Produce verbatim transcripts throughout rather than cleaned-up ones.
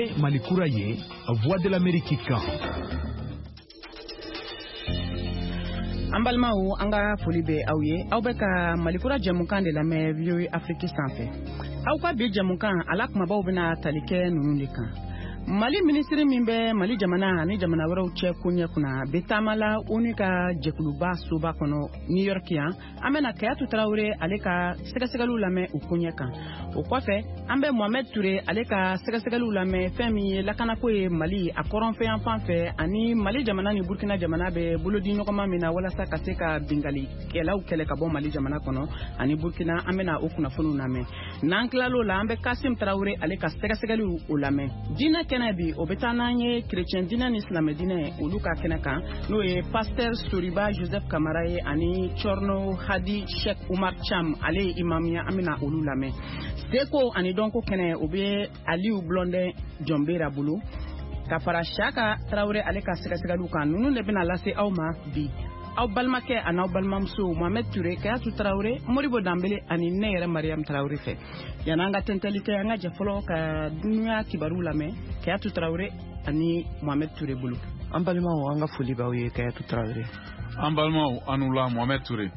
ye Malikura ye Voix de l'Amérique kan. An balimaw an ka foli bɛ aw ye aw bɛ ka Malikura jɛmukan de lamɛn V O A Afrique sanfɛ. Aw ka bi jɛmukan ala kumabaw bɛna tali kɛ ninnu de kan. Mali ministre min bɛ Mali jamana ani jamana wɛrɛw cɛ ko ɲɛ kunna bɛ taamala ONU ka jɛkuluba soba kɔnɔ New York yan an bɛna Kayatu Tarawele ale ka sɛgɛsɛgɛliw lamɛn o ko ɲɛ kan. O kɔfɛ an bɛ Mohamed Touré ale ka sɛgɛsɛgɛliw lamɛn fɛn min ye lakanako ye Mali a kɔrɔnfɛyan fan fɛ ani Mali jamana ni Burkina jamana bɛ bolodi ɲɔgɔnma min na walasa ka se ka bingali kɛlaw kɛlɛ ka bɔ Mali jamana kɔnɔ ani Burkina an bɛna o kunnafoniw lamɛn. N'an tilal'o la an bɛ Kasim Tarawele ale ka sɛgɛsɛgɛliw o lamɛn. Diinɛ kɛnɛ bi o bɛ taa n'an ye chrétien diinɛ ni silamɛ diinɛ olu ka kɛnɛ kan n'o ye pasteur Soriba Joseph Kamara ye ani Chorno Hadi Sheikh Umar Cham ale ye imam ye an bɛna olu lamɛn. Seko ani dɔnko kɛnɛ o bɛ Aliou Blondin Jɔnbera bolo ka fara Saka Tarawele ale ka sɛgɛsɛgɛliw kan ninnu de bɛna lase aw ma bi. Aw balimakɛ ani aw balimamuso Mohamed Touré Kayatu Tarawele Moribo Dambele ani ne yɛrɛ Mariam Tarawele fɛ. Yan'an an ka tɛntɛli kɛ an ka jɛ fɔlɔ ka dunuya kibaru lamɛn Kayatu Tarawele ani Mohamed Touré bolo. An balimaw an ka foli b'aw ye Kayatu Tarawele. An balimaw anu la Mohamed Touré.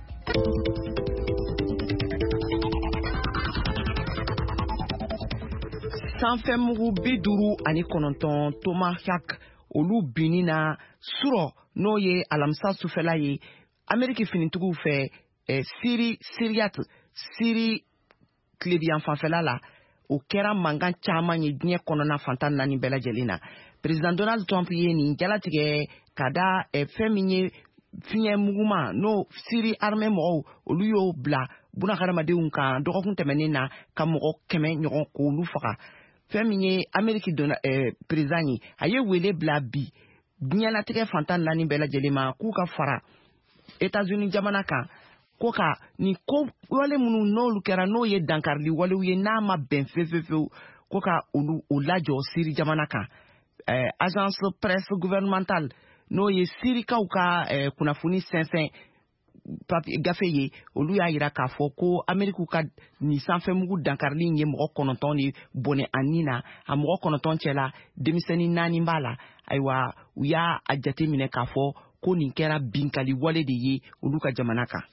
Sanfɛ mugu bi duuru ani kɔnɔntɔn Tomahawk olu binni na surɔ n'o ye alamisa sufɛla ye Ameriki finitigiw fɛ eh, Siri Siriyat Siri tilebiyan fanfɛla la o kɛra mankan caman ye diɲɛ kɔnɔna fantan naani bɛɛ lajɛlen na. President Donald Trump ye nin jalatigɛ ka da eh, fɛn min ye fiɲɛ muguma n'o Siri armée mɔgɔw olu y'o bila bunahadamadenw kan dɔgɔkun tɛmɛnen na ka mɔgɔ kɛmɛ ɲɔgɔn k'olu faga. Fɛn min ye Ameriki donna eh, president ye a ye wele bila bi diɲɛlatigɛ fantan naani bɛɛ lajɛlen ma k'u ka fara États-Unis jamana kan ko ka ni ko wale minnu n'olu kɛra n'o ye dankarili walew ye n'a ma bɛn fefefewu ko ka olu o lajɔ Siri jamana kan. eh, agence presse gouvernementale n'o ye Sirikaw ka eh, kunnafoni sɛnsɛn papier gafe ye olu y'a yira k'a fɔ ko Ameriku ka ni sanfɛmugu dankarili ye mɔgɔ kɔnɔntɔn de bɔnɛ a nin na a mɔgɔ kɔnɔntɔn cɛla denmisɛnnin naani b'a la ayiwa u y'a a jate minɛ k'a fɔ ko nin kɛra binkali wale de ye olu ka jamana kan.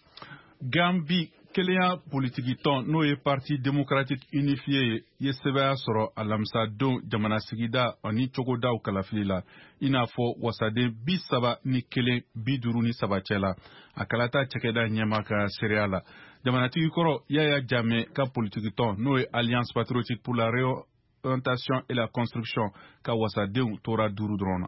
Gambi kelenya politiki tɔn n'o ye parti démocratique unifié ye sɛbɛya sɔrɔ alamisadenw jamana sigida ani cogodaw kalafili la i n'a fɔ wasaden bi saba ni kelen bi duuru ni saba cɛ la a kalata cɛkɛda ɲɛma ka seereya la jamanatigi kɔrɔ Yaya Jammeh ka politiki tɔn n'o ye Alliance patriotique pour la réorientation et la construction ka wasadenw tora duuru dɔrɔn na.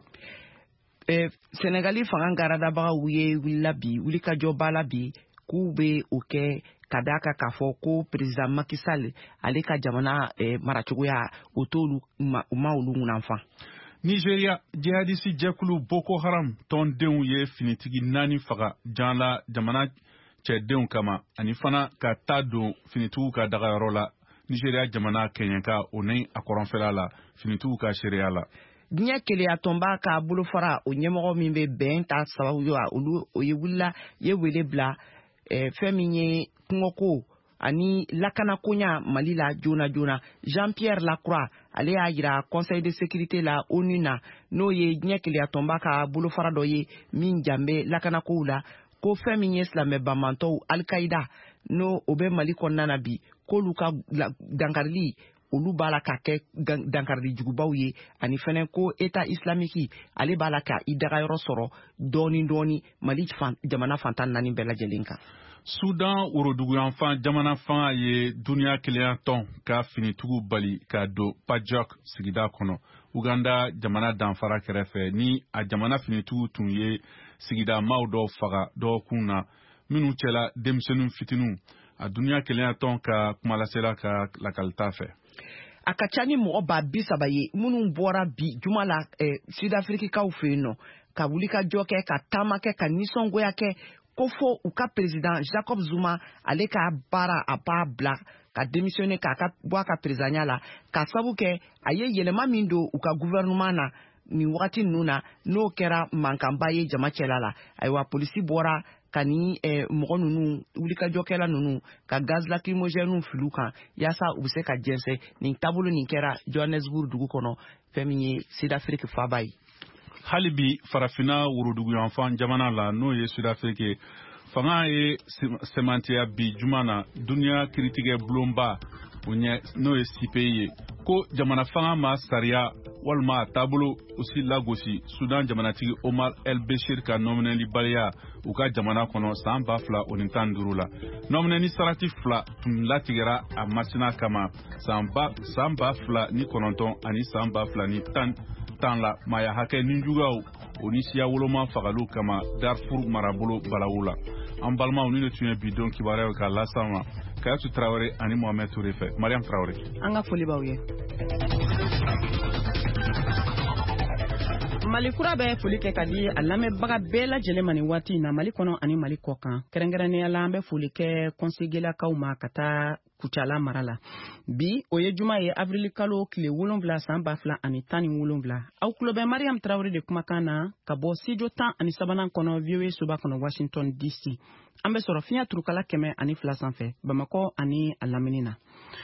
Eh, Senegali fanga garadabagaw ye wulila bi wulikajɔ b'a la bi k'u bɛ o kɛ ka d'a kan k'a fɔ ko président Macky Sall ale ka jamana eh, maracogoya o t'olu ma, ma olu ŋunanfan. Nigeria jihadisi jɛkulu Boko Haram tɔndenw ye finitigi naani faga jan la jamana cɛdenw kama ani fana ka taa don finitigiw ka dagayɔrɔ la Nigeria jamana kɛɲɛka o ni a kɔrɔnfɛla la finitigiw ka seereya la. Diɲɛ keleya tɔnba ka bolofara o ɲɛmɔgɔ min bɛ bɛn ta sababu ye olu o ye wulila ye wele bila eh, fɛn min ye kungoko ani lakanakoɲa Mali la joona joona. Jean-Pierre Lacroix ale y'a yira Conseil de sécurité la ONU na n'o ye diɲɛ keleya tɔnba ka bolofara dɔ ye min janbɛ lakanakow la ko fɛn min ye silamɛ bamantɔw Al-Qaïda n'o o bɛ Mali kɔnɔna na bi k'olu ka dankarili olu b'a la ka kɛ dankarili jugubaw ye ani fɛnɛ ko État islamique ale b'a la ka i dagayɔrɔ sɔrɔ dɔɔni dɔɔni Mali fan, jamana fantan naani bɛɛ lajɛlen kan. Sudan woroduguyanfan jamana fanga ye duniya kelenya tɔn ka finitigiw bali ka don Pajok sigida kɔnɔ. Uganda jamana danfara kɛrɛfɛ ni a jamana finitigiw tun ye sigida maaw dɔw faga dɔgɔkun na minnu cɛla denmisɛnninw fitininw a duniya kelenya tɔn ka kumalasela ka lakalita fɛ. A ka ca ni mɔgɔ ba bi saba ye minnu bɔra bi juma la eh, Sud-Africains fɛ yen nɔ ka wuli ka jɔ kɛ ka taama kɛ ka nisɔngoya kɛ ko fo u ka président Jacob Zuma ale ka baara a b'a bila ka démissionner k'a ka bɔ a ka présidenya la ka sabu kɛ a ye yɛlɛma min don u ka gouvernement na nin wagati ninnu na n'o kɛra mankanba ye jama cɛla la ayiwa polisi bɔra ka ni mɔgɔ ninnu wulikajɔkɛla ninnu ka gaz lacrymogène fili kan yaasa u bɛ se ka jɛnsɛn nin taabolo nin kɛra Johannesburg dugu kɔnɔ fɛn min ye Sud-Afrique faaba ye. hali bi farafina woroduguyanfan jamana la n'o ye Sud-Afrique fanga ye semantiya bi juma na duniya kiritigɛ bulonba o ɲɛ n'o ye C P I ye ko jamana fanga ma sariya walima a taabolo usi lagosi Sudan jamanatigi Omar El Bashir ka nɔminɛli baliya u ka jamana kɔnɔ san ba fila o ni tan duuru la nɔminɛni sarati fila tun latigɛra a masina kama san ba san ba fila ni kɔnɔntɔn ani san ba fila ni tan tan la maya hakɛ ninjugaw o ni siya woloma fagaliw kama Darfur marabolo balawu la an balimaw ni de tun ye bidon kibaruyaw ka lasa ma Kayatu Traoré ani Mohamed Touré fɛ Mariam Traoré an ka foli b'aw ye. Mali kura bɛ foli kɛ ka di a lamɛnbaga bɛɛ lajɛlen ma nin waati in na Mali kɔnɔ ani Mali kɔ kan kɛrɛnkɛrɛnnenya la an bɛ foli kɛ kɔnsegelakaw ma ka taa Kucala mara la bi o ye juma ye avril kalo tile wolonwula san ba fila ani tan ni wolonwula aw tulo bɛ Mariam Traoré de kumakan na ka bɔ studio tan ani sabanan kɔnɔ V O A soba kɔnɔ Washington D C an bɛ sɔrɔ fiɲɛ turukala kɛmɛ ani fila sanfɛ Bamakɔ ani a lamini na.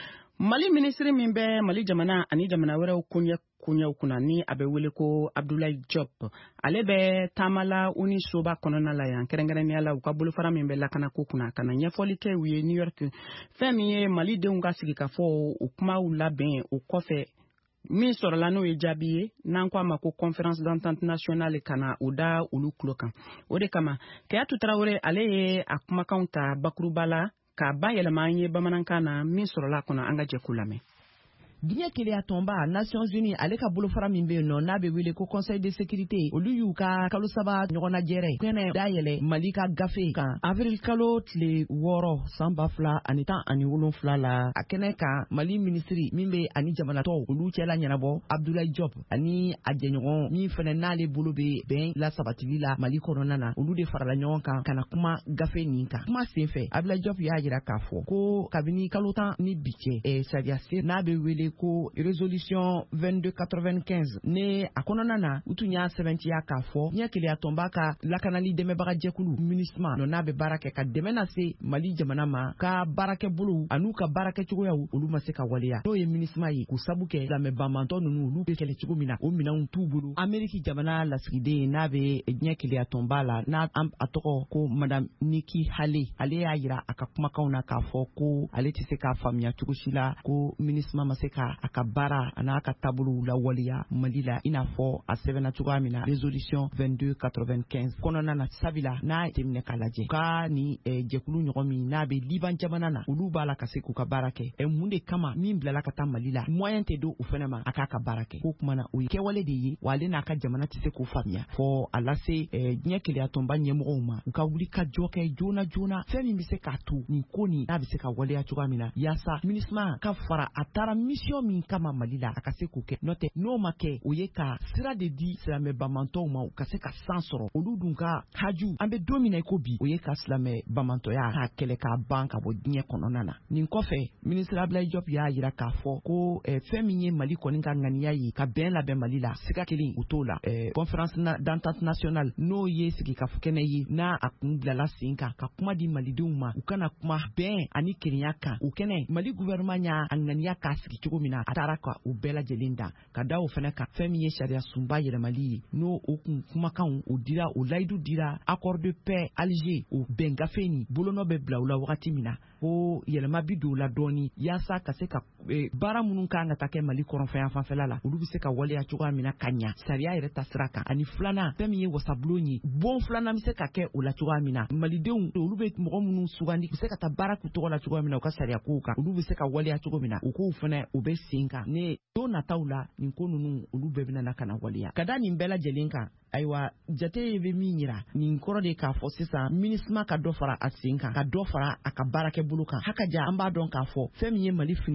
Mali ministre min bɛ Mali jamana ani jamana wɛrɛw koɲɛ koɲɛw kunna ni a bɛ wele ko Abdoulaye Diop ale bɛ taamala uni soba kɔnɔna la yan kɛrɛnkɛrɛnnenya la u ka bolofara min bɛ lakana ko kunna ka na ɲɛfɔli kɛ u ye New York fɛn min ye Malidenw ka sigi ka fɔ o kumaw labɛn o kɔfɛ min sɔrɔla n'o ye jaabi ye n'an ko a ma ko conférence d'entente nationale ka na o da olu tulo kan o de kama Kayatu Traoré ale ye a kumakanw ta bakuruba la ka ba yɛlɛma an ye bamanankan na min sɔrɔla kɔnɔ an ka jɛku lamɛn. Diɲɛ keleya tɔnba Nations Unies ale ka bolofara min bɛ yen nɔ n'a bɛ wele ko Conseil de sécurité olu y'u ka kalo saba ɲɔgɔnna jɛrɛ kɛnɛ dayɛlɛ Mali ka gafe kan avril kalo tile wɔɔrɔ san ba fila ani tan ani wolonwula la a kɛnɛ kan Mali ministiri min bɛ ani jamanatɔw olu cɛla ɲɛnabɔ Abdoulaye Diop ani a jɛɲɔgɔn min fɛnɛ n'ale bolo bɛ bɛn la sabatili la Mali kɔnɔna na olu de farala ɲɔgɔn kan ka na kuma gafe nin kan kuma senfɛ Abdoulaye Diop y'a jira k'a fɔ ko kabini kalo tan ni bi cɛ ɛ sariya se n'a bɛ wele ko résolution vingt-deux quatre-vingt-quinze ne a kɔnɔna na u tun y'a sɛbɛntiya k'a fɔ ɲɛ keleya tɔnba ka lakanali dɛmɛbaga jɛkulu MINUSMA nɔ n'a bɛ baara kɛ ka dɛmɛ na se Mali jamana ma ka baarakɛ bolo an'u ka baarakɛcogoyaw olu ma se ka waleya n'o ye MINUSMA ye k'u sabu kɛ lamɛ banbantɔ ninnu olu bɛ kɛlɛ cogo min na o minɛnw t'u bolo Amérique jamana lasigiden n'a bɛ ɲɛ keleya tɔnba la n'a a tɔgɔ ko Madame Nikki Haley ale y'a jira a ka kumakanw na k'a fɔ ko ale tɛ se k'a faamuya cogo si la ko MINUSMA ma se ka a ka baara a n'a ka taabolo lawaleya Mali la i n'a fɔ a sɛbɛnna cogoya min na résolution vingt-deux quatre-vingt-quinze kɔnɔna na sabila n'a ye minɛ k'a lajɛ ka ni jɛkulu ɲɔgɔn min n'a bɛ Liban jamana na olu b'a la ka se k'u ka baara kɛ ɛ mun de kama min bilala ka taa Mali la moyen tɛ don u fɛnɛ ma a k'a ka baara kɛ ko kumana o ye kɛwale de ye wa ale n'a ka jamana tɛ se k'o faamuya fɔ a lase diɲɛ keleya tɔnba ɲɛmɔgɔw ma u ka wuli ka jɔ kɛ joona joona fɛn min bɛ se k'a to nin ko nin n'a bɛ se ka waleya cogoya min na yaasa MINUSMA ka fara a taara mission min kama Mali la a ka se k'o kɛ n'o tɛ n'o ma kɛ o ye ka sira de di silamɛ bamantɔw ma u ka se ka san sɔrɔ olu dun ka haju an bɛ don min na i ko bi o ye ka silamɛ bamantɔya k'a kɛlɛ k'a ban ka bɔ diɲɛ kɔnɔna na nin kɔfɛ ministre Abdoulaye Diop y'a jira k'a fɔ ko eh, fɛn min ye Mali kɔni ka ŋaniya ye ka bɛn labɛn Mali la siga kelen o t'o la eh, conférence d'entente nationale n'o ye sigikafo kɛnɛ ye n'a a kun bilala sen kan ka kuma di malidenw ma u kana kuma bɛn ani kelenya kan o kɛnɛ Mali gouvernement y'a a ŋaniya k'a sigi cogo min na a taara ka u bɛɛ lajɛlen da ka da o fɛnɛ kan fɛn min ye sariya sunba yɛlɛmali ye n'o o kun kumakanw o dira o layidu dira accord de paix Alger o bɛn gafe nin bolonɔ bɛ bila u la wagati min na ko yɛlɛma bi don la dɔɔni yaasa ka se ka e, baara minnu kan ka taa kɛ Mali kɔrɔnfɛn fanfɛla la olu bɛ se ka waleya cogoya min na ka ɲa sariya yɛrɛ ta sira kan ani filanan fɛn min ye wasabulon ye bon filanan bɛ se ka kɛ o la cogoya min na malidenw olu bɛ mɔgɔ minnu sugandi u bɛ se ka taa baara k'u tɔgɔ la cogoya min na u ka sariya kow kan olu bɛ se ka waleya cogo min na u k'o fɛnɛ u bɛ sen kan ne don nataw la nin ko ninnu olu bɛɛ bɛna ka na waleya ka da nin bɛɛ lajɛlen kan ayiwa jate bɛ min yira nin kɔrɔ de k'a fɔ sisan MINUSMA ka dɔ fara a sen kan ka dɔ fara a ka baarakɛ bolo kan hakaja an b'a dɔn k'a fɔ fɛn min ye Mali finitigiw ye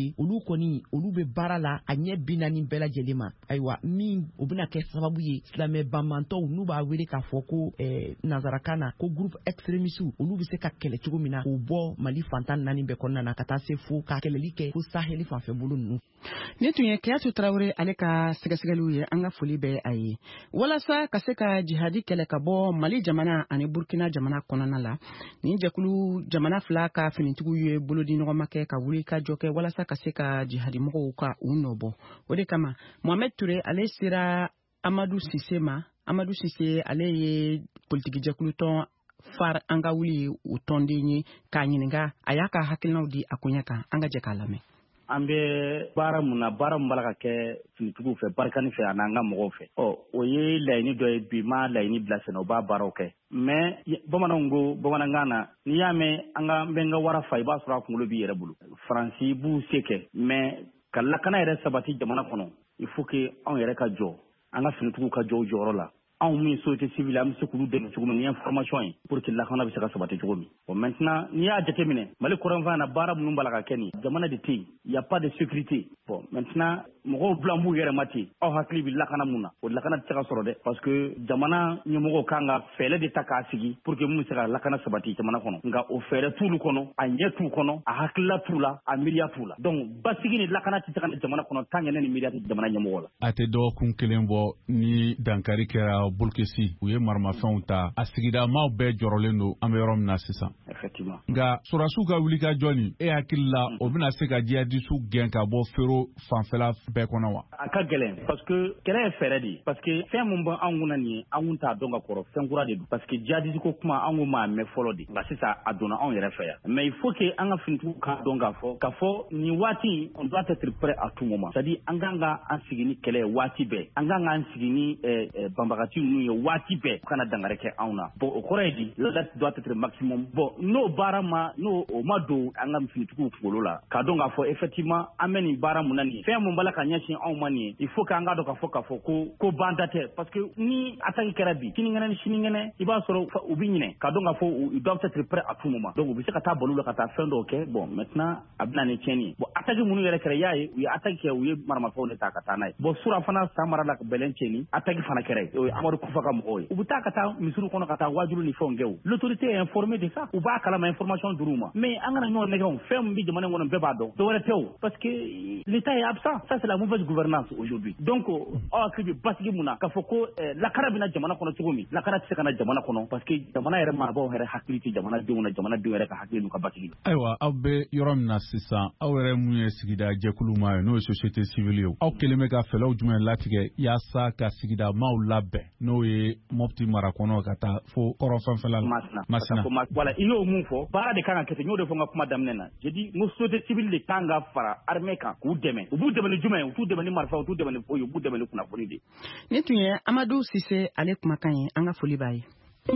ye olu kɔni olu be baara la a ɲɛ bi naani bɛɛ lajɛlen ma ayiwa min o bena kɛ sababu ye silamɛ banbantɔw n'u b'a wele k'a fɔ ko eh, nazarakan na ko groupe extrémiste olu be se ka kɛlɛ cogo min na k'u bɔ mali fantan naani bɛɛ kɔnɔna na ka taa se fo ka kɛlɛli kɛ fo saheli fanfɛ bolo ninnu. Ni tun ye Keyatu Traoré ale ka sɛgɛsɛgɛliw ye an ka foli bɛ a ye walasa ka se ka jihadi kɛlɛ ka bɔ Mali jamana ani Burkina jamana kɔnɔna la ni jɛkulu jamana fila ka finitigiw ye bolodi ɲɔgɔnma kɛ ka wuli ka jɔ kɛ walasa ka se ka jihadi mɔgɔw ka u nɔbɔ o de kama Mohamed Touré ale sera Amadou Cissé ma Amadou Cissé ale ye politiki jɛkulu tɔn far an ka wuli o tɔnden ye k'a ɲininka a y'a ka hakilinaw di a koɲɛ kan an ka jɛ k'a lamɛn. An bɛ baara mun na baara mun bala ka kɛ finitigiw fɛ barikani fɛ ani an ka mɔgɔw fɛ ɔ o ye laɲini dɔ ye bi ma laɲini bila sen o b'a baaraw kɛ mais bamananw ko bamanankan na n'i y'a mɛn an ka n bɛ n ka wara fa i b'a sɔrɔ a kunkolo b'i yɛrɛ bolo faransi b'u se kɛ mais ka lakana yɛrɛ sabati jamana kɔnɔ il faut que anw yɛrɛ ka jɔ an ka finitigiw ka jɔ o jɔyɔrɔ la anw min société civile an bɛ se k'olu dɛmɛ cogo min ni information ye pour que lakana bɛ se ka sabati cogo min bon maintenant n'i y'a jateminɛ Mali kɔrɔnfan na baara minnu b'a la ka kɛ nin jamana de tɛ yen y a pas de sécurité bon maintenant mɔgɔw bila b'u yɛrɛ ma ten aw hakili bɛ lakana mun na o lakana tɛ se ka sɔrɔ dɛ parce que jamana ɲɛmɔgɔw kan ka fɛɛrɛ de ta k'a sigi pour que mun bɛ se ka lakana sabati jamana kɔnɔ nka o fɛɛrɛ t'ulu kɔnɔ a ɲɛ t'u kɔnɔ a hakilila t'u la a miiriya t'u la donc basigi ni lakana tɛ se ka na jamana kɔnɔ tant que ne ni miiriya tɛ jamana ɲɛmɔgɔ la. A tɛ dɔgɔkun kelen bɔ ni dankari kɛra bolokisi u ye maramafɛnw ta a sigida maaw bɛɛ jɔrɔlen don an bɛ yɔrɔ min na sisan. Effectivement. Nka sɔrɔdasiw ka wuli ka jɔ nin e hakili la o bɛna se ka jihadistu gɛn ka bɔ fero fanfɛla bɛɛ kɔnɔ wa. A ka gɛlɛn parce que kɛlɛ ye fɛɛrɛ de ye parce que fɛn min bɛ anw kunna nin ye an kun t'a dɔn ka kɔrɔ fɛn kura de don parce que jihadiste ko kuma an kun m'a mɛn fɔlɔ de nka sisan a donna anw yɛrɛ fɛ yan mais il faut que an ka finitigiw k'a dɔn k'a fɔ k'a fɔ nin waati on doit être prêt à tout moment c'est à dire an kan ka an sigi ni kɛlɛ ye waati bɛɛ an kan k'an sigi ni banbagati ninnu ye waati bɛɛ kana dangare kɛ anw na bon o kɔrɔ ye di la date doit être maximum bon n'o baara ma n'o o ma don an ka finitigiw kunkolo la k'a dɔn k'a fɔ effectivement an bɛ nin baara mun na nin ye fɛn mun bala ka ɲɛsin anw ma nin ye il faut k'an ka dɔn k'a fɔ k'a fɔ ko ko banta tɛ parce que ni attaque kɛra bi sinikɛnɛ ni sinikɛnɛ i b'a sɔrɔ u bɛ ɲinɛ k'a dɔn k'a fɔ ils doivent être prêts à tout moment donc u bɛ se ka taa balo la ka taa fɛn dɔw kɛ bon maintenant a bɛna ni tiɲɛni ye bon attaque minnu yɛrɛ kɛra i y'a ye u ye attaque kɛ u ye maramafɛnw de ta ka taa n'a ye bon sura fana san mara la bɛlɛn cɛni attaque fana kɛra o ye Amadu Kufa ka mɔgɔw ye u bɛ taa ka taa misiriw kɔnɔ ka taa wajulu ni fɛnw kɛ o l'autorité est informée de ça u b'a kalama information dir'u ma mais an kana ɲɔgɔn nɛgɛ o fɛn min bɛ jamana in kɔnɔ bɛɛ b'a dɔn dɔwɛrɛ tɛ o parce que l'état est absent ça c'est la mauvaise gouvernance aujourd'hui donc aw hakili bɛ basigi mun na k'a fɔ ko lakana bɛna jamana kɔnɔ cogo min lakana tɛ se ka na jamana kɔnɔ parce que jamana yɛrɛ marabaaw yɛrɛ hakili tɛ jamanadenw na jamanadenw yɛrɛ ka hakili n'u ka basigi la. Ayiwa aw bɛ yɔrɔ min na sisan aw yɛrɛ mun ye sigida jɛkulu ma ye n'o ye société civile ye aw kelen bɛ ka fɛlɛw jumɛn latigɛ yaasa ka sigida maaw labɛn n'o ye Mopti mara kɔnɔ ka taa fo kɔrɔ fanfɛla la Masina. Voilà i y'o mun fɔ baara de kan ka kɛ ten n y'o de fɔ n ka kuma daminɛ na j'ai dit n ko société civile de kan ka fara armée kan k'u dɛmɛ u b'u dɛmɛ ni jumɛn ye u t'u dɛmɛ ni marifa u t'u dɛmɛ ni foyi u b'u dɛmɛ ni kunnafoni de. Ni tun ye Amadou Cissé ale kumakan ye an ka foli b'a ye.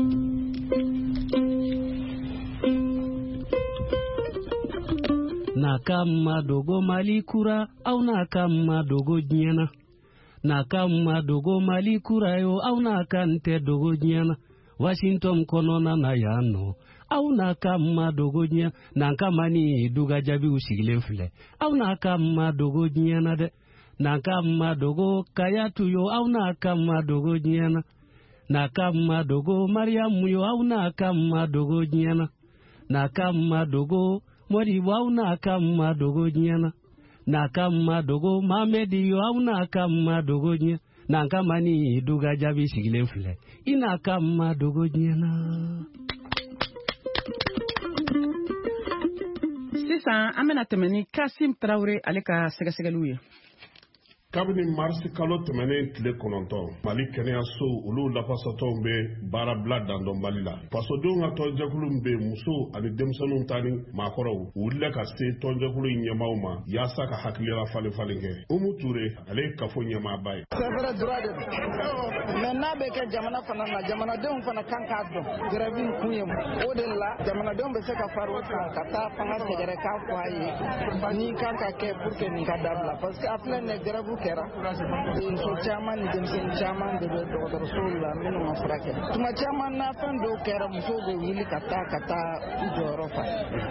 Na kama dogo Mali kura au na kama dogo diɲɛna na kama dogo Mali kura yo au na kante dogo diɲɛna Washington kɔnɔna na yan nɔ aw n'a kama dogo diɲɛ n'an kama ni duga jaabiw sigilen filɛ aw n'a kama dogo diɲɛna dɛ n'an kama dogo Kayatu yo aw n'a kama dogo diɲɛna n'a kama dogo Mariamu yo aw n'a kama dogo diɲɛna n'a kama dogo Modibo aw n'a kama dogo diɲɛna n'a kama dogo Mamedi yo aw n'a kama dogo diɲɛ n'an kama ni duga jaabi sigilen filɛ i n'a kama dogo diɲɛna. Sisan an bɛna tɛmɛ ni Kasim Traoré ale ka sɛgɛsɛgɛliw ye. Kabini marisi kalo tɛmɛnen tile kɔnɔntɔn Mali kɛnɛyaso olu lafasatɔw bɛ baara bila dandɔn Mali la fasodenw ka tɔnjɛkulu bɛ muso ani denmisɛnninw ta ni maakɔrɔw u wulila ka se tɔnjɛkulu ɲɛmaaw ma yaasa ka hakilila falen falen kɛ Umu Ture ale ye kafo ɲɛmaaba ye. C'est vrai droit de mais n'a bɛ kɛ jamana fana na jamanadenw fana kan k'a dɔn grève in kun ye o de la jamanadenw bɛ se ka fara o kan ka taa fanga sɛgɛrɛ k'a fɔ a ye ni kan ka kɛ pour que nin ka dabila parce que a filɛ nin ye grève kɛra muso caman ni denmisɛnnin caman de bɛ dɔgɔtɔrɔsow la minnu ma furakɛ tuma caman na fɛn dɔw kɛra musow bɛ wuli ka taa ka taa u jɔyɔrɔ fa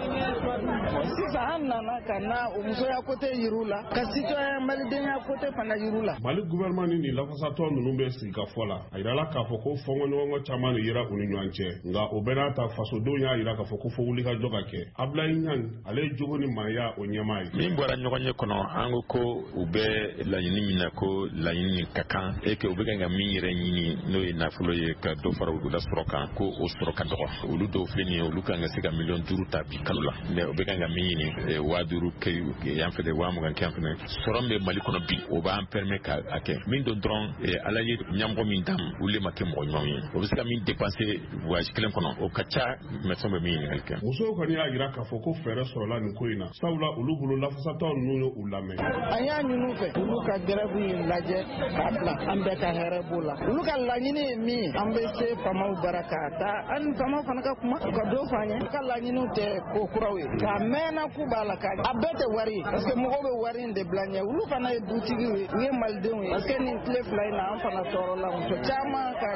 sisan an nana ka na o musoya kote yiru la ka citoyen malidenya kote fana yiru la. Mali gouvernement ni lafasatɔ ninnu bɛ sigi ka fɔ la a yirala k'a fɔ ko fɔnkɔɲɔgɔnkɔ caman de yera u ni ɲɔgɔn cɛ nka o bɛɛ n'a ta fasodenw y'a yira k'a fɔ ko fo wuli ka jɔ ka kɛ Ablaye Niang ale ye jogo ni maaya o ɲɛmaa ye. Min bɔra ɲɔgɔn ye kɔnɔ an ko ko u bɛ laɲini min na ko laɲini ka kan et que u bɛ ka min yɛrɛ ɲini n'o ye nafolo ye ka dɔ fara olu la sɔrɔ kan ko o sɔrɔ ka dɔgɔ olu dɔw filɛ nin ye olu kan ka se ka miliyɔn duuru ta bi kalo la mais u bɛ ka min ɲini waa duuru kɛ yan fɛ waa mugan kɛ yan fɛ sɔrɔ min bɛ Mali kɔnɔ bi o b'an permet ka a kɛ min don dɔrɔn ala ye ɲɛmɔgɔ min dam olu le ma kɛ mɔgɔ ɲumanw ye o bɛ se ka min dépenser voyage kelen kɔnɔ o ka ca médecin bɛ min ɲininkali kɛ. Musow kɔni y'a yira k'a fɔ ko fɛɛrɛ sɔrɔla nin ko in na sabula olu bolo lafasatɔ ninnu ye u lamɛn. An y'a ɲini u fɛ olu ka grève in lajɛ k'a bila an bɛɛ ka hɛrɛ b'o la olu ka laɲini ye min ye an bɛ se faamaw bara k'a taa an ni faamaw fana ka kuma u ka dɔ fɔ an ye u ka laɲiniw tɛ ko kuraw ye k'a mɛnna k'u b'a la ka a bɛɛ tɛ wari ye parce que mɔgɔw bɛ wari in de bila ɲɛ olu fana ye dutigiw ye u ye malidenw ye parce que nin tile fila in na an fana tɔɔrɔla muso caman ka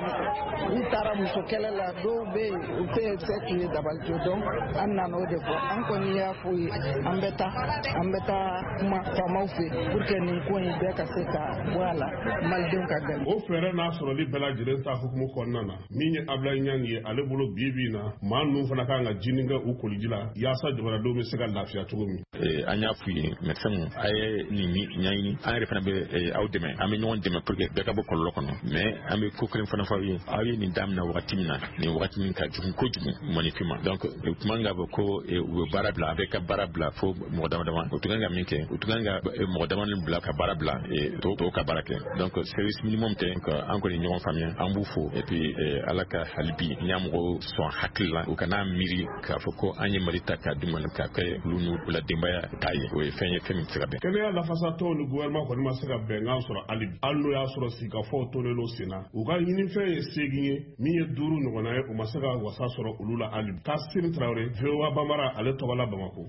u taara muso kɛlɛ la dɔw bɛ yen u tɛ se k'u ye dabalijo dɔn an nana o de fɔ an kɔni y'a fɔ ye an bɛ taa an bɛ taa kuma faamaw fɛ pour que nin ko in bɛɛ ka se ka bɔ a la malidenw ka gɛlɛn. O fɛɛrɛ n'a sɔrɔli bɛɛ lajɛlen ta hukumu kɔnɔna na min ye Ablaye Niang ye ale bolo bi bi in na maa ninnu fana kan ka jinin kɛ u koliji la yaasa jamanadenw bɛ se ka lafiya cogo min. An y'a f'u ye médecin a ye nin ɲɛɲini an yɛrɛ fana bɛ aw dɛmɛ an bɛ ɲɔgɔn dɛmɛ pour que bɛɛ ka bɔ kɔlɔlɔ kɔnɔ mais an bɛ ko kelen fana fɔ aw ye aw ye nin daminɛ wagati min na nin wagati min ka jugu kojugu manifin donc o tuma ka bɔ ko u bɛ baara bila a bɛ ka baara bila fo mɔgɔ dama dama o tun kan ka min kɛ o tun kan ka mɔgɔ dama bila ka baara bila tɔw ka baara kɛ donc service minimum tɛ an kɔni ɲɔgɔn faamuya an b'u fo et puis ala ka halibi ɲamɔgɔw sɔn hakili la u kana miiri k'a fɔ ko an ye Mali ta k'a di Mali k'a kɛ olu n'u la denbaya ta ye o ye fɛn ye fɛn min tɛ se ka bɛn. Kɛnɛya lafasatɔw ni gouvernement kɔni ma se ka bɛnkan sɔrɔ hali bi hali n'o y'a sɔrɔ sigikafɔw tolen don sen na u ka ɲinifɛn ye seegin ye min ye duuru ɲɔgɔnna ye u ma se ka wasa sɔrɔ olu la hali bi. Kassim Traoré V O A Bambara ale tɔgɔ la Bamako.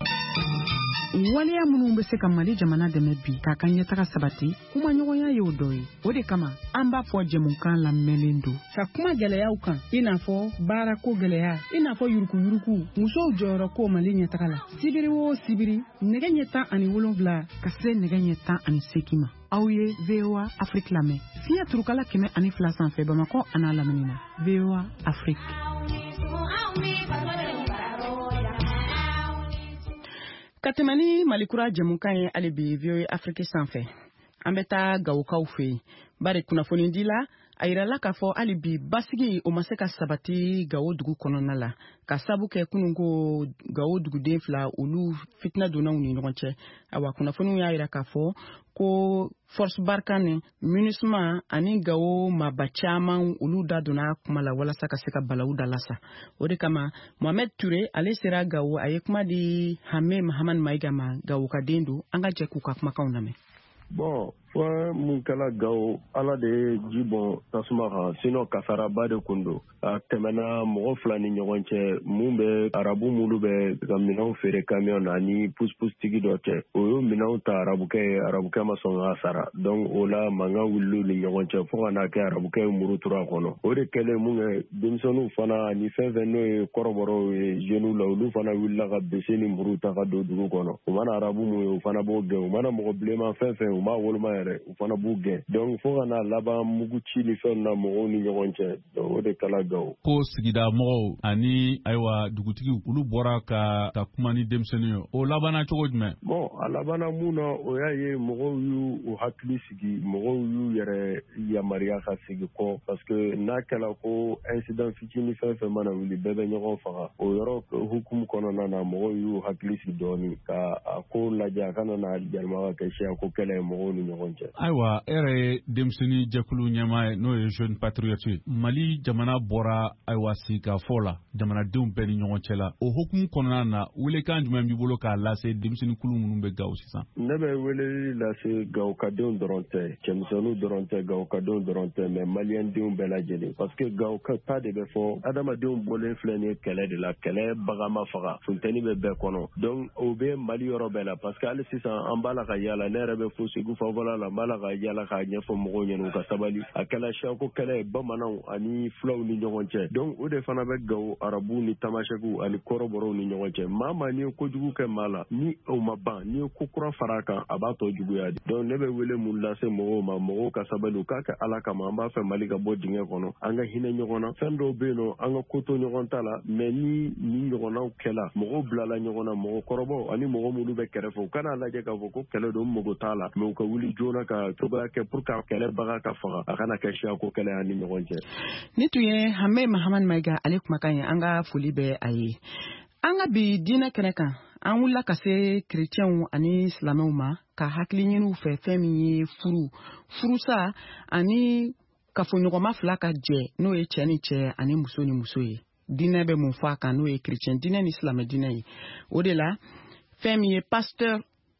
Waleya minnu bɛ se ka Mali jamana dɛmɛ bi k'a ka ɲɛtaga sabati kuma ɲɔgɔnya ye o dɔ ye o de kama an b'a fɔ jɛmukan lamɛnlen don ka kuma gɛlɛyaw kan i n'a fɔ baarako gɛlɛya i n'a fɔ yuruguyurugu musow jɔyɔrɔ ko Mali ɲɛtaga la sibiri o sibiri nɛgɛ ɲɛ tan ani wolonwula ka se nɛgɛ ɲɛ tan ani seegin ma aw ye V O A Afrique lamɛn fiɲɛ turukala kɛmɛ ani fila sanfɛ Bamakɔ a n'a lamini na V O A Afrique. Ka tɛmɛ ni Malikura jɛmukan ye hali bi V O A Afrique sanfɛ an bɛ taa Gawukaw fɛ yen bari kunnafonidi la a yirala k'a fɔ hali bi basigi o ma se ka sabati Gawo dugu kɔnɔna la ka sabu kɛ kunun ko Gawo duguden fila olu fitina donnaw ni ɲɔgɔn cɛ awa kunnafoniw y'a yira k'a fɔ ko Force Barkhane MINUSMA ani Gawo maba caman olu da donna kuma la walasa ka se ka balawu da lasa o de kama Mohamed Touré ale sera Gawo a ye kuma di Hame Mahamani Mayiga ma Gawo ka den don an ka jɛ k'u ka kumakanw lamɛn. Bon, fɔ mun kɛla Gawo ala de ye ji bɔn tasuma kan sinon kasaraba de kun don a tɛmɛna mɔgɔ fila ni ɲɔgɔn cɛ mun bɛ arabu minnu bɛ ka minɛnw feere camion na ni puspustigi dɔ cɛ o y'o minɛnw ta arabukɛ ye arabukɛ ma sɔn k'a sara donc o la mankan wulila ni ɲɔgɔn cɛ fo ka n'a kɛ arabukɛ ye muru tura a kɔnɔ o de kɛlen mun kɛ denmisɛnninw fana ani fɛn fɛn n'o ye kɔrɔbɔrɔw ye jeunes la olu fana wulila ka bese ni muru ta ka don dugu kɔnɔ u mana arabu mun ye u fana b'o gɛn u mana mɔgɔ bilenman fɛn fɛn u m'a woloma yɛrɛ u fana b'u gɛn donc fo ka n'a laban mugu ci ni fɛn na mɔgɔw ni ɲɔgɔn cɛ donc o de kɛla Gawo. Ko sigida mɔgɔw ani ayiwa dugutigiw olu bɔra ka ka kuma ni denmisɛnnin ye o labanna cogo jumɛn? Bon a labanna mun na o y'a ye mɔgɔw y'u u hakili sigi mɔgɔw y'u yɛrɛ yamaruya ka sigi kɔ parce que n'a kɛla ko incident fitinin fɛn fɛn mana wuli bɛɛ bɛ ɲɔgɔn faga o yɔrɔ hukumu kɔnɔna na mɔgɔw y'u hakili sigi dɔɔni ka a ko lajɛ a kana na yɛlɛma ka kɛ siya ko kɛlɛ ye mɔgɔw ni ɲɔgɔn cɛ. Ayiwa e yɛrɛ ye denmisɛnnin jɛkulu ɲɛmaa ye n'o ye jeune patriote ye Mali jamana bɔra ayiwa sigikafɔ la jamanadenw bɛɛ ni ɲɔgɔn cɛ la o hukumu kɔnɔna na welekan jumɛn b'i bolo k'a lase denmisɛnnin kulu minnu bɛ Gawo sisan? Ne bɛ weleli lase Gawokadenw dɔrɔn tɛ cɛmisɛnninw dɔrɔn tɛ Gawokadenw dɔrɔn tɛ mais maliyɛndenw bɛɛ lajɛlen parce que Gawoka ta de bɛ fɔ adamadenw bɔlen filɛ nin ye kɛlɛ de la kɛlɛ bagan ma faga funtɛni bɛ bɛɛ kɔnɔ donc o bɛ Mali yɔrɔ bɛɛ la parce que hali sisan an b'a la ka yaala ne yɛrɛ bɛ fo Segu fanfɛla la la mala ka yala ka ɲɛfɔ mɔgɔw ɲɛna ka sabali a kɛla siyako kɛlɛ ye bamananw ani fulaw ni ɲɔgɔn cɛ donc o de fana bɛ gawo arabu ni tamasɛkiw ani kɔrɔbɔrɔw ni ɲɔgɔn cɛ maa maa n'i ye kojugu kɛ maa la ni o ma ban n'i ye ko kura fara a kan a b'a tɔ juguya de donc ne bɛ wele mun lase mɔgɔw ma mɔgɔw ka sabali u k'a kɛ ala kama an b'a fɛ mali ka bɔ dingɛ kɔnɔ an ka hinɛ ɲɔgɔn na fɛn dɔw bɛ yen nɔ an ka ko to ɲɔgɔn ta la mais ni ni ɲɔgɔnnaw kɛla mɔgɔw bilala ɲɔgɔn na mɔgɔkɔrɔbaw ani mɔgɔ minnu bɛ kɛrɛfɛ u kana lajɛ k'a fɔ ko kɛlɛ don mɔgɔ t'a la mais u ka wuli joona ka cogoya kɛ pour que kɛlɛbaga ka faga a kana kɛ siyako kɛlɛ an ni ɲɔgɔn cɛ. Ni tun ye Hamɛ Mahamani Mayiga ale kumakan ye an ka foli bɛ a ye. An ka bi diinɛ kɛnɛ kan an wulila ka se kerecɛnw ani silamɛw ma ka hakili ɲiniw fɛ fɛn min ye furu furusa ani kafoɲɔgɔnma fila ka jɛ n'o ye cɛ ni cɛ ani muso ni muso ye. Diinɛ bɛ mun fɔ a kan n'o ye kerecɛn diinɛ ni silamɛ diinɛ ye. O de la fɛn min ye pasteur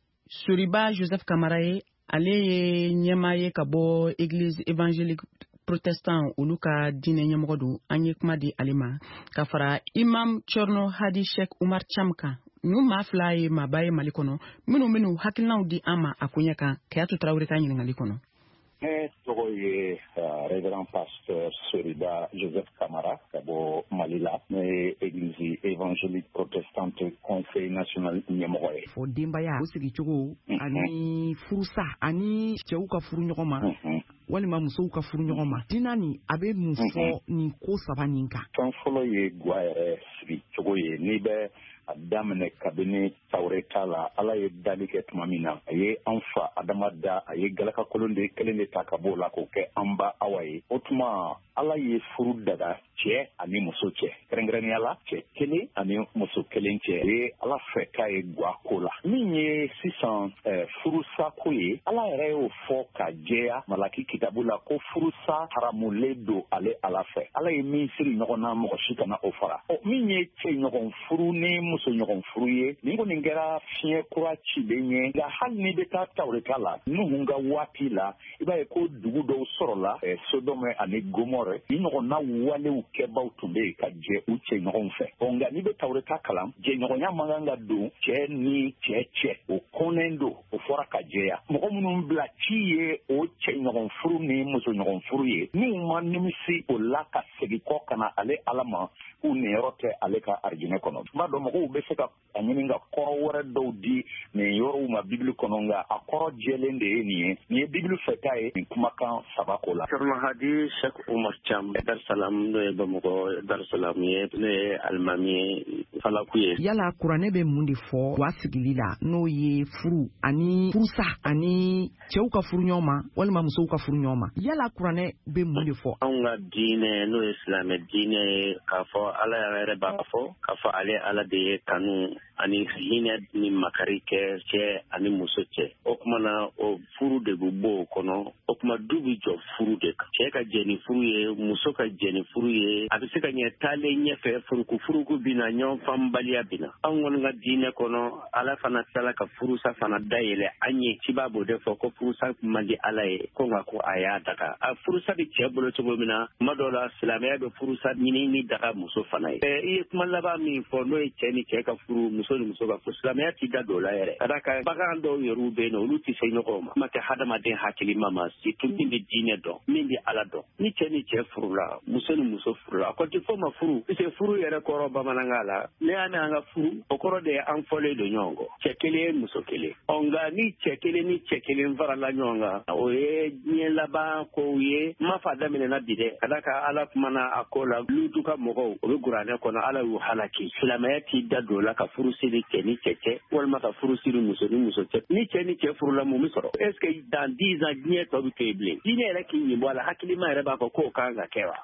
Soriba Joseph Kamara ye ale ye ɲɛmaa ye ka bɔ église évangélique protestant olu ka diinɛ ɲɛmɔgɔ don an ye kuma di ale ma ka fara imam Chorno Hadi Sheikh Umar Cham kan nu maa fila ye maaba ye Mali kɔnɔ minnu minnu hakilinaw di an ma a ko ɲɛ kan Kayatu Tarawele ka ɲininkali kɔnɔ. Ne tɔgɔ ye révérend pasteur Soriba Joseph Kamara ka bɔ Mali la ne ye église évangélique protestante conseil national ɲɛmɔgɔ ye. Fɔ denbaya o sigicogo ani furusa ani cɛw ka furu ɲɔgɔn ma walima musow ka furu ɲɔgɔn ma diinɛ nin a bɛ mun fɔ nin ko saba nin kan. Fɛn fɔlɔ ye guwa yɛrɛ sigicogo ye n'i bɛ a daminɛ kabini Tawureta la ala ye dali kɛ tuma min na a ye an fa Adama da a ye galakakolon de kelen de ta ka bɔ o la k'o kɛ an ba Awa ye o tuma ala ye furu daga cɛ ani muso cɛ kɛrɛnkɛrɛnnenya la cɛ kelen ani muso kelen cɛ ye ala fɛ k'a ye guwa ko la min ye sisan furusako ye ala yɛrɛ y'o fɔ ka jɛya Malaki kitabu la ko furusa haramulen don ale ala fɛ ala ye min siri ɲɔgɔn na mɔgɔ si kana o fara ɔ min ye cɛ ɲɔgɔn furu ni muso ɲɔgɔn furu ye nin kɔni kɛra fiɲɛ kura cilen ye nka hali ni bɛ taa Tawureta la Nuhun ka waati la i b'a ye ko dugu dɔw sɔrɔla Sodɔmɛ ani Gomɔrɛ ni ɲɔgɔnna walew kɛbaw tun bɛ yen ka jɛ u cɛ ɲɔgɔn fɛ ɔ nka n'i bɛ Tawureta kalan jɛɲɔgɔnya man kan ka don cɛ ni cɛ cɛ o kɔnnen don o fɔra ka jɛya mɔgɔ minnu bila ci ye o cɛ ɲɔgɔn furu ni muso ɲɔgɔn furu ye n'u ma nimisi o la ka segin kɔ ka na ale ala ma k'u niyɔrɔ tɛ ale ka arijinɛ kɔnɔ tuma dɔ mɔgɔw bɛ se ka a ɲini ka kɔrɔ wɛrɛ dɔw di nin yɔrɔw ma bibili kɔnɔ nka a kɔrɔ jɛlen de ye nin ye nin ye bibili fɛta ye nin kumakan saba ko la. Chorno Hadi Sheikh Umar Cham Dar Salam n'o ye Bamakɔ Dar Salam ye ne ye alimami ye Falaku ye. Yala kuranɛ bɛ mun de fɔ wa sigili la n'o ye furu ani furusa ani cɛw ka furu ɲɔgɔn ma walima musow ka furu ɲɔgɔn ma yala kuranɛ bɛ mun de fɔ. Anw ka diinɛ n'o ye silamɛ diinɛ ye k'a fɔ ala yɛrɛ b'a fɔ k'a fɔ ale ala de ye kanu ani hinɛ ni makari kɛ cɛ ani muso cɛ o tuma na o furu de bɛ bɔ o kɔnɔ o tuma du bɛ jɔ furu de kan cɛ ka jɛ ni furu ye muso ka jɛ ni furu ye a bɛ se ka ɲɛ taalen ɲɛfɛ furuku furuku bɛ na ɲɔgɔn fanbaliya bɛ na anw kɔni ka diinɛ kɔnɔ ala fana tilala ka furusa fana dayɛlɛ an ye ci b'a b'o de fɔ ko furusa man di ala ye ko nka ko a y'a daga a furusa bɛ cɛ bolo cogo min na tuma dɔw la silamɛya bɛ furusa ɲini ni daga muso fana ye ɛ i ye kuma laban min fɔ n'o ye cɛ ni cɛ ka furu muso ni muso ka furu silamɛya t'i da don o la yɛrɛ ka da kan bagan dɔw yɛrɛw bɛ yen nɔ olu tɛ se ɲɔgɔn ma kuma tɛ hadamaden hakilima ma surtout min bɛ diinɛ dɔn min bɛ ala dɔn ni cɛ ni cɛ furu la muso ni muso furu la a kɔni tɛ fɔ ma furu puisque furu yɛrɛ kɔrɔ bamanankan la ne y'a mɛn an ka furu o kɔrɔ de ye an fɔlen don ɲɔgɔn kɔ cɛ kelen muso kelen ɔ nka ni cɛ kelen ni cɛ kelen farala ɲɔgɔn kan o ye diɲɛ laban kow ye n m'a fɔ a daminɛna bi dɛ ka da kan ala kumana a ko la lutu ka mɔgɔw o bɛ kuranɛ kɔnɔ ala y'u halaki silamɛya t'i da don o la ka furu siri cɛ ni cɛ cɛ walima ka furu siri muso ni muso cɛ ni cɛ ni cɛ furula mun bɛ sɔrɔ est ce que dans dix ans diɲɛ tɔ bɛ to yen bilen diinɛ yɛrɛ k'i ɲɛ bɔ a la hakilima yɛrɛ b'a fɔ k'o kan ka kɛ wa.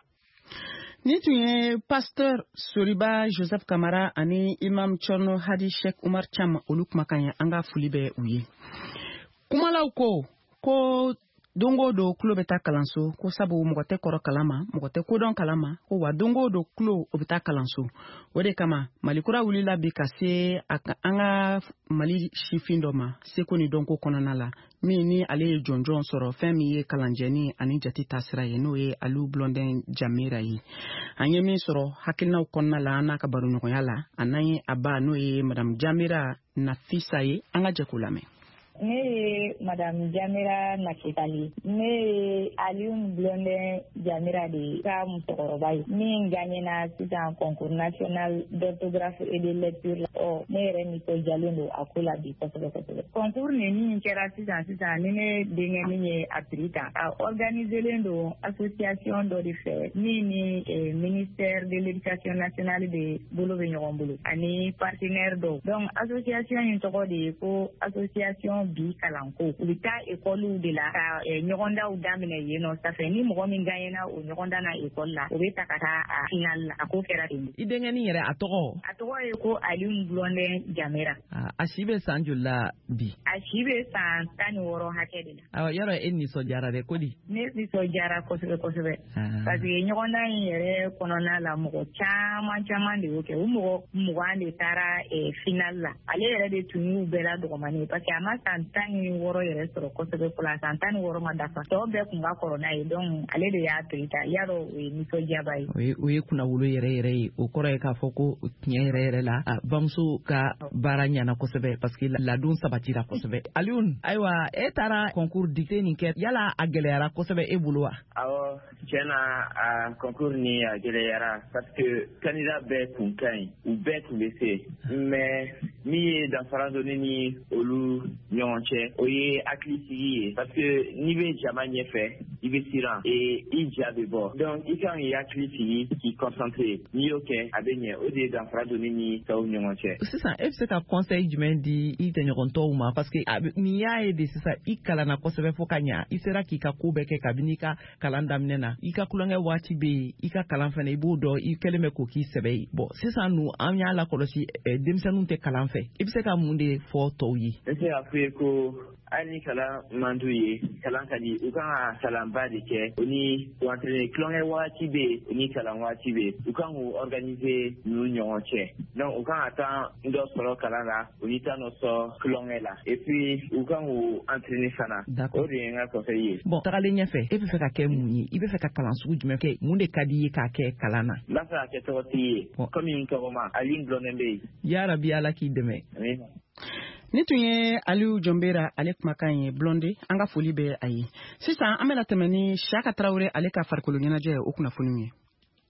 Ni tun ye pasteur Soriba Joseph Kamara ani imam Chorno Hadi Sheikh Umar Cham olu kumakan ye an ka foli bɛ u ye. Kumalaw ko ko dongo do kulo bɛ taa kalanso ko sabu mɔgɔ tɛ kɔrɔ kalama mɔgɔ tɛ kodɔn kalama ko wa dongo do kulo o bɛ taa kalanso o de kama malikura wulila bi ka se an ka mali sifin dɔ ma seko ni dɔnko kɔnɔna la min ni ale ye jɔnjɔn sɔrɔ fɛn min ye kalanjɛni ani jati taasira ye n'o ye Alu Blondin Jamira ye an ye min sɔrɔ hakilinaw kɔnɔna la an n'a ka baroɲɔgɔnya la a n'an ye a ba n'o ye madame Jamira Nafisa ye an ka jɛ k'o lamɛn. ne madame Jamira Nakitali ne Alioune Blondin Jamira de ka musokɔrɔba ye min gagnena sisan concours national d'orthographe et de lecture ɔ ne yɛrɛ nisɔndiyalen don a ko la bi kosɛbɛ kosɛbɛ concours ni min kɛra sisan sisan ni ne denkɛ min ye a prix ta a organiselen don association dɔ de fɛ min ni ministère de l'éducation nationale de bolo bɛ ɲɔgɔn bolo ani partenaire dɔw donc association in tɔgɔ de ye ko association bi kalanko u bɛ taa école de la ka ɲɔgɔndanw daminɛ yen nɔ sanfɛ ni mɔgɔ min gagnena o ɲɔgɔndan na école la o bɛ ta ka taa a final la a ko kɛra ten. I denkɛnin yɛrɛ a tɔgɔ? A tɔgɔ ye ko Alioune Blondin Jamira. A si bɛ san joli la bi? A si bɛ san tan ni wɔɔrɔ hakɛ de la. Awɔ yɔrɔ e nisɔndiyara dɛ ko di? Ne nisɔndiyara kosɛbɛ kosɛbɛ. Parce que ɲɔgɔndan in yɛrɛ kɔnɔna la mɔgɔ caman caman de y'o kɛ o mɔgɔ mugan de taara final la ale yɛrɛ de tun y'u bɛɛ la dɔgɔmanin ye parce que a ma san tan ni wɔɔrɔ yɛrɛ sɔrɔ kosɛbɛ fɔlɔ a san tan ni wɔɔrɔ ma dafa tɔw bɛɛ tun ka kɔrɔ n'a ye donc ale de y'a prix ta yarɔ o ye nisɔndiyaba ye. O ye kunnawolo yɛrɛ yɛrɛ ye o kɔrɔ ye k'a fɔ ko tiɲɛ yɛrɛ yɛrɛ la bamuso ka baara ɲana kosɛbɛ parce que ladon sabatira kosɛbɛ. Alioune ayiwa e taara concours dictée nin kɛ yala a gɛlɛyara kosɛbɛ e bolo wa? Awɔ tiɲɛna a concours ni a gɛlɛyara parce que candidat bɛɛ tun ka ɲi u bɛɛ tun bɛ se mais min ye danfara donni ni olu ɲɔgɔn cɛ o ye hakili sigi ye parce que n'i bɛ jama ɲɛfɛ i bɛ siran et i ja bɛ bɔ donc i kan k'i hakili sigi k'i concentré n'i y'o kɛ a bɛ ɲɛ o de ye danfara donni ni tɔw ɲɔgɔn cɛ. Sisan e bɛ se ka conseil jumɛn di i tɔɲɔgɔntɔw ma parce que n'i y'a ye de sisan i kalanna kosɛbɛ fo ka ɲa i sera k'i ka ko bɛɛ kɛ kabini i ka kalan daminɛ na i ka kulonkɛ waati bɛ yen i ka kalan fana i b'o dɔn i kɛlen bɛ k'o k'i sɛbɛ ye bon sisan nu an y'a lakɔlɔsi denmisɛnninw tɛ kalan fɛ i bɛ se ka mun de fɔ tɔw ye? N bɛ se k'a fɔ ye ko hali ni kalan man d'u ye kalan ka di u kan ka kalanba de kɛ o ni u entraîner kulonkɛ waati bɛ yen o ni kalan waati bɛ yen u kan k'u organiser n'u ɲɔgɔn cɛ donc u kan ka taa dɔ sɔrɔ kalan la u ni taa dɔ sɔrɔ kulonkɛ la et puis u kan k'u entraîner fana o de ye n ka conseil ye. Bon tagalen ɲɛfɛ e bɛ fɛ ka kɛ mun ye i bɛ fɛ ka kalan sugu jumɛn kɛ mun de ka di i ye k'a kɛ kalan na? N b'a fɛ ka kɛ tɔgɔtigi ye komi n tɔgɔ ma Alioune Blondin bɛ yen. Yarabi Ala k'i dɛmɛ. Ni tun ye Aliou Jonbera ale kumakan ye Blondin an ka foli bɛ a ye sisan an bɛna tɛmɛ ni Siyaka Tarawele ale ka farikolo ɲɛnajɛ o kunnafoniw ye.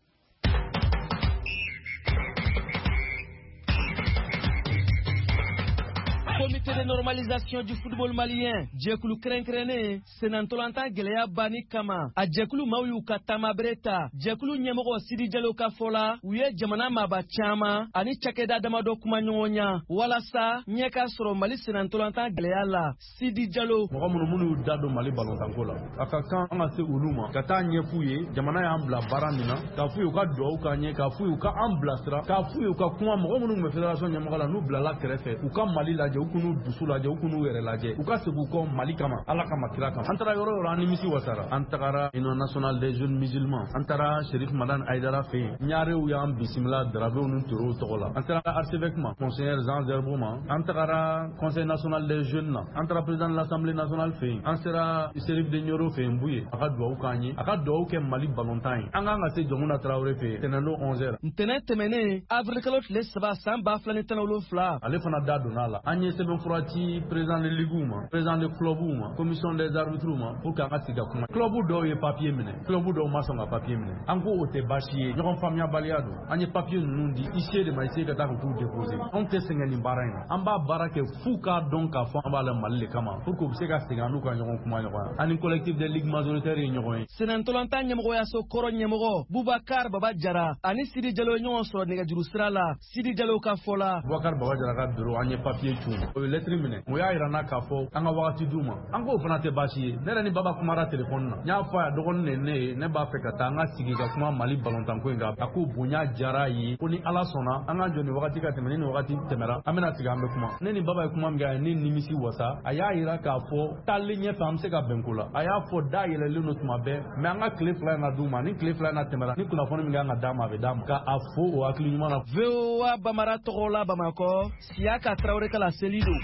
Comité de normalisation du football malien jɛkulu kɛrɛnkɛrɛnnen senantolanta gɛlɛya banni kama a jɛkulu maaw y'u ka taamabere ta jɛkulu ɲɛmɔgɔ Sidi Jalo ka fɔ la u ye jamana maaba caman ani cakɛda damadɔ kuma ɲɔgɔn ɲa walasa ɲɛ ka sɔrɔ Mali senantolanta gɛlɛya la. Sidi Jalo mɔgɔ minnu minnu y'u da don Mali balontanko la a ka kan an ka se olu ma ka taa ɲɛ f'u ye jamana y'an bila baara min na k'a f'u ye u ka duwawu k'an ye k'a f'u ye u ka an bilasira k'a f'u ye u ka kuma mɔgɔ minnu tun bɛ fédération ɲɛmɔgɔ la n'u bilala kɛrɛfɛ u ka Mali lajɛ u kun'u dusu lajɛ u kun'u yɛrɛ lajɛ u ka segin u kɔ Mali kama Ala kama kira kama an taara yɔrɔ yɔrɔ an nimisi wasara an tagara Union nationale des jeunes musulmans an taara Cherif Madane Aïdara fɛ yen ɲarew y'an bisimila darabew ni torow tɔgɔ la an taara archevêque ma conseiller Jean Zerbo ma an tagara conseil national des jeunes na an taara président de l'assemblée nationale fɛ yen an sera Cherif de Nioro fɛ yen bu ye a ka duwawu k'an ye a ka duwawu kɛ Mali balontan ye an k'an ka se Jɔnmuna Tarawele fɛ yen tɛnɛndo onze heures ntɛnɛn tɛmɛnen avril kalo tile saba san ba fila ni tan ni wolonwula ale fana da donna la an ye sɛbɛn fura ci président de ligue ma président de club ma commission des arbitres ma pour qu'an ka sigi ka kuma club dɔw ye papier minɛ club dɔw ma sɔn ka papier minɛ an ko o tɛ baasi ye ɲɔgɔn faamuyabaliya don an ye papier ninnu di i se de ma i se ka taa k'u déposer anw tɛ sɛgɛn nin baara in na an b'a baara kɛ f'u k'a dɔn k'a fɔ an b'a la Mali de kama pour que u bɛ se ka segin an n'u ka ɲɔgɔn kuma ɲɔgɔn ye ani collectif des ligues majoritaires ye ɲɔgɔn ye. Senantolanta ɲɛmɔgɔyaso kɔrɔ ɲɛmɔgɔ Bubakar Baba Jara ani Sidi Jalo ye ɲɔgɔn sɔrɔ nɛgɛjuru sira la Sidi Jalo ka fɔ la. Bubakar Baba Jara ka bureau an ye papier cun o ye lettre minɛ o y'a yira n na k'a fɔ an ka wagati d'u ma an k'o fana tɛ baasi ye ne yɛrɛ ni Baba kumara téléphone na n y'a fɔ a dɔgɔnin de ne ye ne b'a fɛ ka taa an ka sigi ka kuma Mali balontanko in kan a ko bonya diyara a ye ko ni Ala sɔnna an ka jɔ nin wagati ka tɛmɛ ni nin wagati tɛmɛra an bɛna sigi an bɛ kuma ne ni Baba ye kuma min kɛ a ye ne nimisi wasa a y'a yira k'a fɔ taalen ɲɛfɛ an bɛ se ka bɛn ko la a y'a fɔ da yɛlɛlen don tuma bɛɛ mais an ka tile fila in na d'u ma ni tile fila in na tɛmɛra ni kunnafoni min kan ka d'a ma a bɛ d'a ma k'a fo o hakili ɲuman na. V O A Bamara tɔgɔ la Bamakɔ Siyaka Tarawele kala seli don.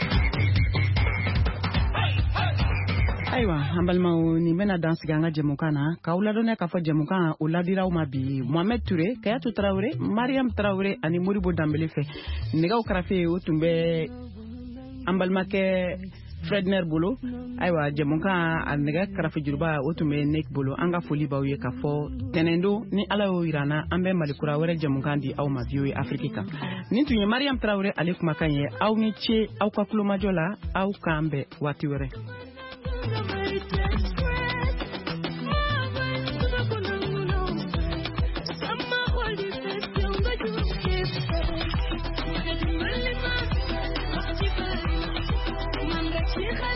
Ayiwa an balimaw nin bɛna dan sigi an ka jɛmukan na k'aw ladɔnniya k'a fɔ jɛmukan o ladiraw ma bi Mohamed Ture Kayatu Tarawele Mariam Tarawele ani Moribo Danbele fɛ nɛgɛw karafe o tun bɛ an balimakɛ Fredner bolo aywa jamunkan a nɛgɛ karafe juruba o tun bɛ Nick bolo an ka foli b'aw ye k'a fɔ tɛnɛndo ni ala y'o yirana an bɛ malikura wɛrɛ jamunkan di aw ma V O A Afrique kan nin tun ye Mariam Tarawele ale kumakan ye aw ni ce aw ka kulomajɔ la aw k'an bɛn waati wɛrɛ. She